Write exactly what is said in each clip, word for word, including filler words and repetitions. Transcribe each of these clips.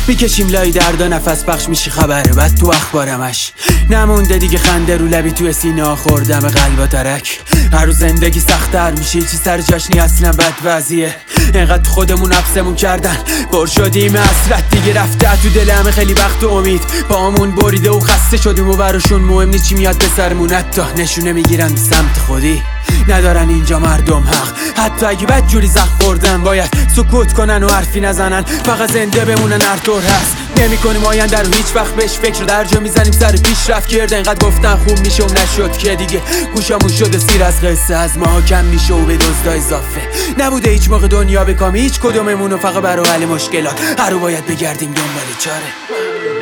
میکشیم لای دردا نفس پخش میشی خبره بعد تو اخبارمش نمونده دیگه خنده رو لبی تو سینه ها خوردم قلبا ترک. هر روز زندگی سخت‌تر میشه چی سر جاشنی اصلا بد وضعیه. اینقدر خودمون حبسمون کردن بر شدیم حسرت دیگه رفته تو دل همه خیلی وقت و امید پامون بریده و خسته شدیم و براشون مهم نیست چی میاد به سرمون حتی نشونه میگیرن سمت خودی ندارن اینجا مردم حق حتی اگه بد جوری زخم خوردن باید سکوت کنن و حرفی نزنن فقط زنده بمونن هر طور هست نمی کنیم آینده رو هیچ وقت بهش فکر رو در جا میزنیم سر پیشرفت کرده اینقدر گفتن خوب میشه و نشد که دیگه گوشامون شده سیر از قصه از ما کم میشه و به دزدا اضافه نبوده هیچ موقع دنیا بکامی هیچ کدوممون و فقط برای حل مشکلات هر رو باید بگردیم دنبال چاره.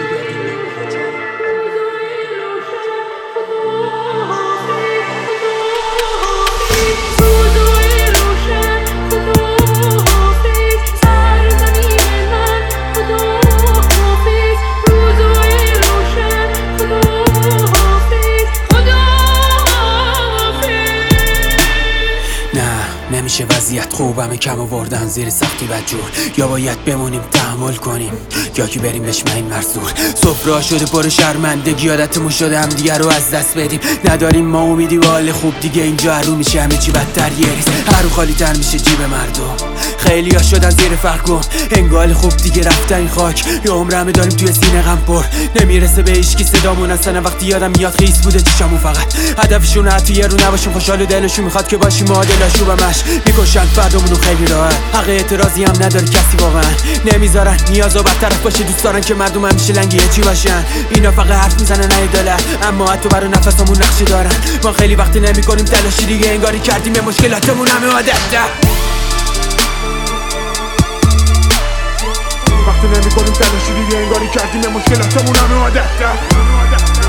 نمیشه وضعیت خوبمه کم آوردن زیر سختی بدجور یا باید بمونیم تحمل کنیم یا که بریم بشمعیم مرزور صفرا شده پر شرمندگی عادتمون شده هم دیگه رو از دست بدیم نداریم ما امیدی و حال خوب دیگه اینجا هر رو میشه همه چی بدتر یه ریز هر رو خالی تر میشه جیب مردم خیلی ها شدن زیر فرقم انگال خوب دیگه رفتن این خاک یه عمر همه داریم توی سینه غم پر نمیرسه به هیچکی صدامون اصلا وقتی یادم میاد خیس بوده چشمون فقط هدفشون حتی یه رو نباشیم خوشحال و دلشون میخواد که باشیم معادلاشو و مش میکشن فردامونو خیلی راحت حق اعتراضی هم نداره کسی واقعا نمیذارن نیاز و بدطرف باشه دوست دارن که مردم همیشه لنگی چی باشن اینا فقط حرف میزنن نه دلت اما حتی برای نفسمون نقشه دارن ما خیلی وقتی نمیکنیم تلاشی دیگه انگاری کردیم به مشکلاتمون همه عادت وقتی نمیکنیم تلاشی دیگه انگاری کردیم به مشکلاتمون همه عادت